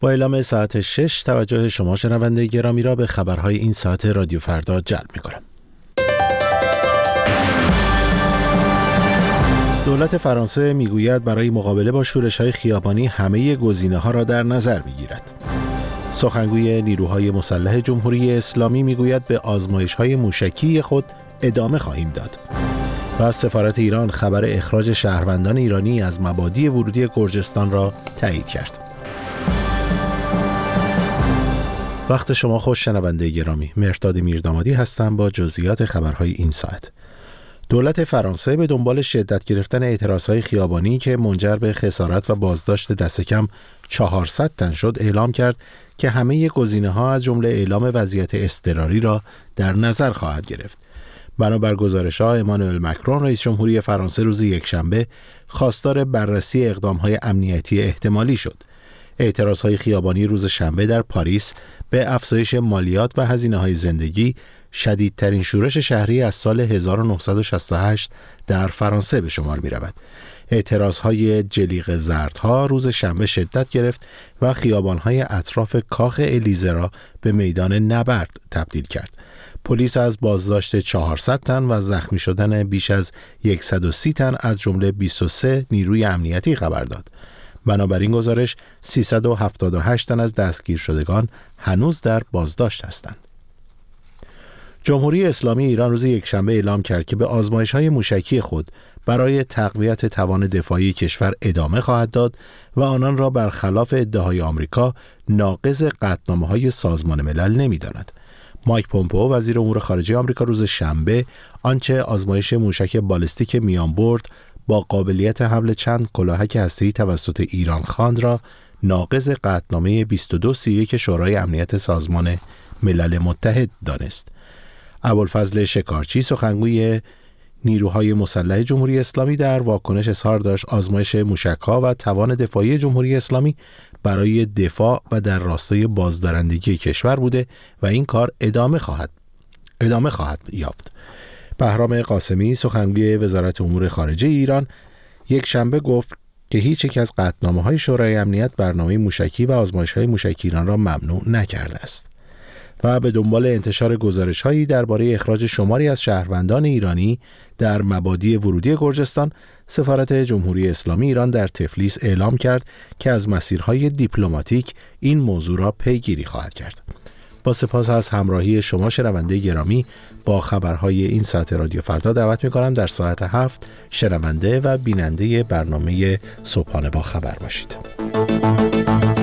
با اعلام ساعت 6 توجه شما شنونده گرامی را به خبرهای این ساعت رادیو فردا جلب می‌کنم. دولت فرانسه میگوید برای مقابله با شورش‌های خیابانی همه گزینه‌ها را در نظر می‌گیرد. سخنگوی نیروهای مسلح جمهوری اسلامی میگوید به آزمایش‌های موشکی خود ادامه خواهیم داد. و سفارت ایران خبر اخراج شهروندان ایرانی از مبادی ورودی گرجستان را تایید کرد. وقت شما خوش شنونده گرامی، مهرداد میردامادی هستم با جزئیات خبرهای این ساعت. دولت فرانسه به دنبال شدت گرفتن اعتراضهای خیابانی که منجر به خسارت و بازداشت دست کم 400 تن شد اعلام کرد که همه گزینه‌ها از جمله اعلام وضعیت اضطراری را در نظر خواهد گرفت. بنابر گزارش‌ها امانوئل مکرون رئیس جمهوری فرانسه روز یکشنبه خواستار بررسی اقدام‌های امنیتی احتمالی شد. اعتراضهای خیابانی روز شنبه در پاریس به افزایش مالیات و هزینه‌های زندگی شدیدترین شورش شهری از سال 1968 در فرانسه به شمار می‌رود. اعتراضهای جلیقه زردها روز شنبه شدت گرفت و خیابان‌های اطراف کاخ الیزه را به میدان نبرد تبدیل کرد. پلیس از بازداشت 400 تن و زخمی شدن بیش از 130 تن از جمله 23 نیروی امنیتی خبر داد. بنابراین گزارش 378 تن از دستگیر شدگان هنوز در بازداشت هستند. جمهوری اسلامی ایران روز یکشنبه اعلام کرد که به آزمایش‌های موشکی خود برای تقویت توان دفاعی کشور ادامه خواهد داد و آنان را برخلاف ادعاهای آمریکا ناقض قطعنامه‌های سازمان ملل نمی‌داند. مایک پومپئو وزیر امور خارجه آمریکا روز شنبه آنچه آزمایش موشک بالستیک میانبرد با قابلیت حمل چند کلاهک هسته‌ای توسط ایران خواند را ناقض قطعنامه 2231 شورای امنیت سازمان ملل متحد دانست. ابوالفضل شکارچی سخنگوی نیروهای مسلح جمهوری اسلامی در واکنش اظهار داشت آزمایش موشک‌ها و توان دفاعی جمهوری اسلامی برای دفاع و در راستای بازدارندگی کشور بوده و این کار ادامه خواهد یافت. بهرام قاسمی سخنگوی وزارت امور خارجه ایران یک شنبه گفت که هیچ یک از قطعنامه‌های شورای امنیت برنامه موشکی و آزمایش‌های موشکی ایران را ممنوع نکرده است. و به دنبال انتشار گزارش‌هایی درباره اخراج شماری از شهروندان ایرانی در مبادی ورودی گرجستان، سفارت جمهوری اسلامی ایران در تفلیس اعلام کرد که از مسیرهای دیپلماتیک این موضوع را پیگیری خواهد کرد. با سپاس از همراهی شما شنونده گرامی با خبرهای این ساعت رادیو فردا دعوت می‌کنم در ساعت 7 شنونده و بیننده برنامه صبحانه با خبر باشید.